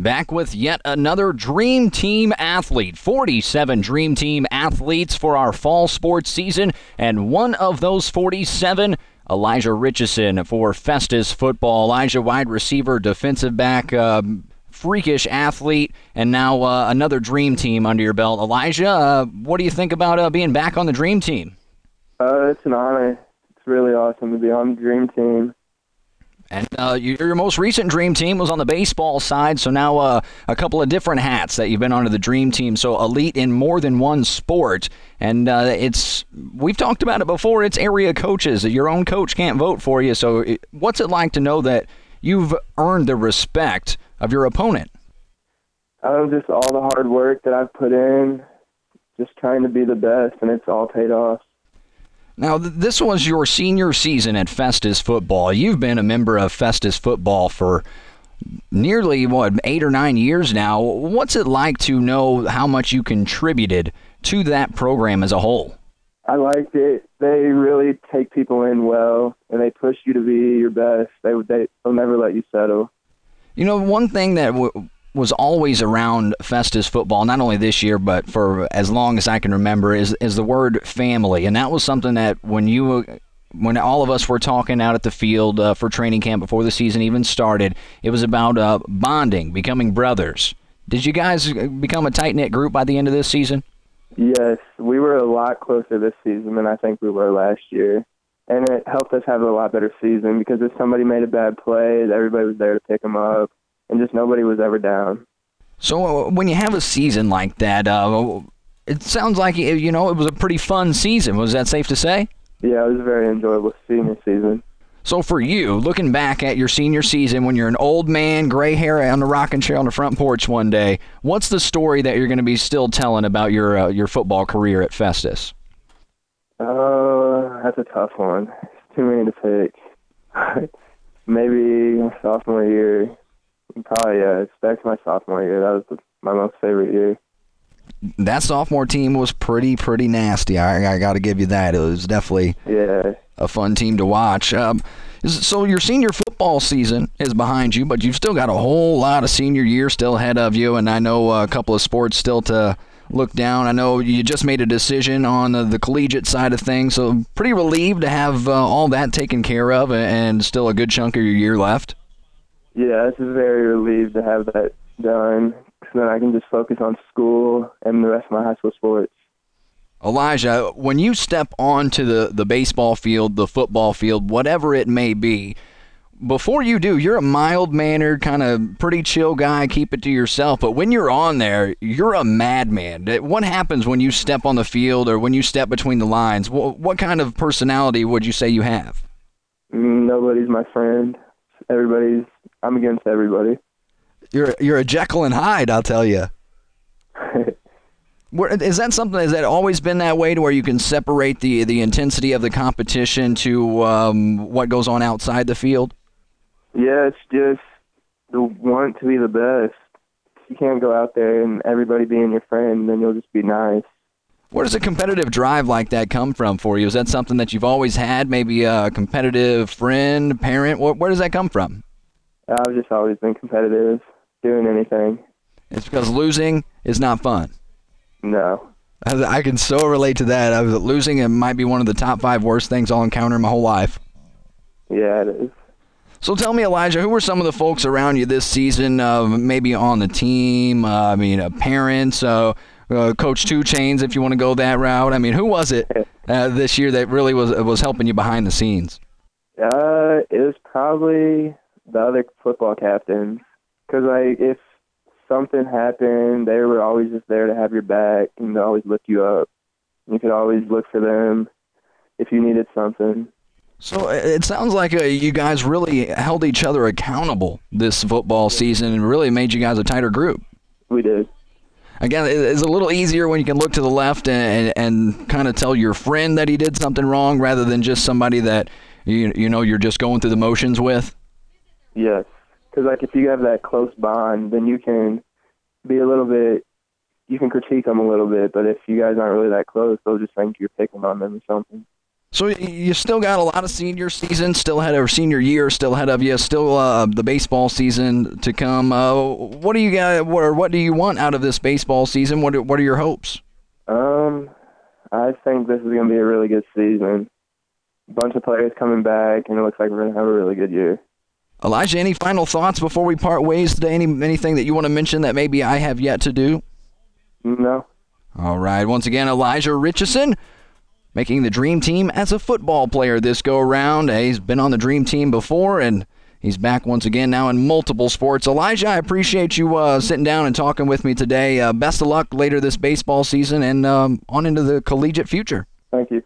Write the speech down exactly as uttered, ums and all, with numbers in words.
back with yet another Dream Team athlete. forty-seven Dream Team athletes for our fall sports season, and one of those forty-seven, Elijah Richardson for Festus football. Elijah, wide receiver, defensive back, um, freakish athlete, and now uh, another Dream Team under your belt. Elijah, uh, what do you think about uh, being back on the Dream Team? Uh, it's an honor. It's really awesome to be on the Dream Team. And uh, your most recent Dream Team was on the baseball side, so now uh, a couple of different hats that you've been onto the Dream Team. So elite in more than one sport, and uh, it's we've talked about it before. It's area coaches. Your own coach can't vote for you. So it, what's it like to know that you've earned the respect of your opponent? Um, just all the hard work that I've put in, just trying to be the best, and it's all paid off. Now, th- this was your senior season at Festus football. You've been a member of Festus football for nearly, what, eight or nine years now. What's it like to know how much you contributed to that program as a whole? I liked it. They really take people in well, and they push you to be your best. They, they, they'll never let you settle. You know, one thing that w- was always around Festus football, not only this year, but for as long as I can remember, is is the word family. And that was something that when you, when all of us were talking out at the field uh, for training camp before the season even started, it was about uh, bonding, becoming brothers. Did you guys become a tight-knit group by the end of this season? Yes, we were a lot closer this season than I think we were last year. And it helped us have a lot better season because if somebody made a bad play, everybody was there to pick them up. And just nobody was ever down. So uh, when you have a season like that, uh, it sounds like, you know, it was a pretty fun season. Was that safe to say? Yeah, it was a very enjoyable senior season. So for you, looking back at your senior season, when you're an old man, gray hair on the rocking chair on the front porch one day, what's the story that you're going to be still telling about your uh, your football career at Festus? Uh, that's a tough one. It's too many to pick. Maybe my sophomore year. Probably, yeah. It's back to my sophomore year. That was the, my most favorite year. That sophomore team was pretty, pretty nasty. I, I got to give you that. It was definitely yeah. a fun team to watch. Um, so your senior football season is behind you, but you've still got a whole lot of senior year still ahead of you, and I know a couple of sports still to look down. I know you just made a decision on the, the collegiate side of things, so pretty relieved to have uh, all that taken care of and still a good chunk of your year left. Yeah, it's very relieved to have that done, because then I can just focus on school and the rest of my high school sports. Elijah, when you step onto the, the baseball field, the football field, whatever it may be, before you do, you're a mild-mannered, kind of pretty chill guy, keep it to yourself, but when you're on there, you're a madman. What happens when you step on the field or when you step between the lines? What, what kind of personality would you say you have? Nobody's my friend. Everybody's I'm against everybody. You're you're a Jekyll and Hyde, I'll tell you. Is that something? Has that always been that way, to where you can separate the the intensity of the competition to um, what goes on outside the field? Yeah, it's just the want to be the best. You can't go out there and everybody being your friend, then you'll just be nice. Where does a competitive drive like that come from for you? Is that something that you've always had? Maybe a competitive friend, parent? Where, where does that come from? I've just always been competitive, doing anything. It's because losing is not fun. No. I can so relate to that. I was losing. It might be one of the top five worst things I'll encounter in my whole life. Yeah, it is. So tell me, Elijah, who were some of the folks around you this season, uh, maybe on the team, uh, I mean, uh, parents, uh, uh, Coach Two Chains, if you want to go that route? I mean, who was it uh, this year that really was was helping you behind the scenes? Uh, it was probably the other football captains, because like if something happened, they were always just there to have your back and to always lift you up. You could always look for them if you needed something. So it sounds like uh, you guys really held each other accountable this football season and really made you guys a tighter group. We did. Again, it's a little easier when you can look to the left and, and, and kind of tell your friend that he did something wrong rather than just somebody that you you know you're just going through the motions with. Yes, because like if you have that close bond, then you can be a little bit, you can critique them a little bit, but if you guys aren't really that close, they'll just think you're picking on them or something. So y- you still got a lot of senior season still ahead, or senior year still ahead of you. Still uh, the baseball season to come. Uh, what do you got? Or what do you want out of this baseball season? What are, What are your hopes? Um, I think this is going to be a really good season. A bunch of players coming back, and it looks like we're going to have a really good year. Elijah, any final thoughts before we part ways today? Any anything that you want to mention that maybe I have yet to do? No. All right. Once again, Elijah Richardson, making the Dream Team as a football player this go-around. He's been on the Dream Team before, and he's back once again now in multiple sports. Elijah, I appreciate you uh, sitting down and talking with me today. Uh, best of luck later this baseball season and um, on into the collegiate future. Thank you.